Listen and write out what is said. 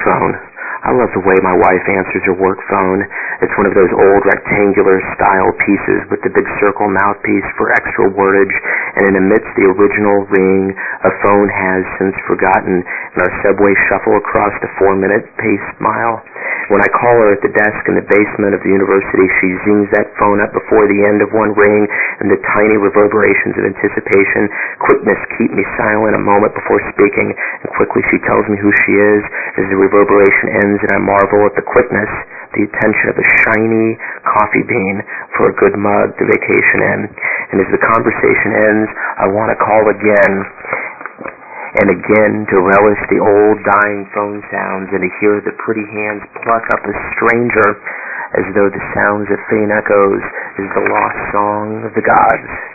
phone. I love the way my wife answers her work phone. It's one of those old rectangular style pieces with the big circle mouthpiece for extra wordage, and it emits the original ring a phone has since forgotten in our subway shuffle across the 4-minute paced mile. When I call her at the desk in the basement of the university, she zings that phone up before the end of one ring, and the tiny reverberations of anticipation, quickness keep me silent a moment before speaking, and quickly she tells me who she is as the reverberation ends, and I marvel at the quickness, the attention of a shiny coffee bean for a good mug to vacation in. And as the conversation ends, I want to call again and again to relish the old dying phone sounds and to hear the pretty hands pluck up a stranger as though the sounds of faint echoes is the lost song of the gods.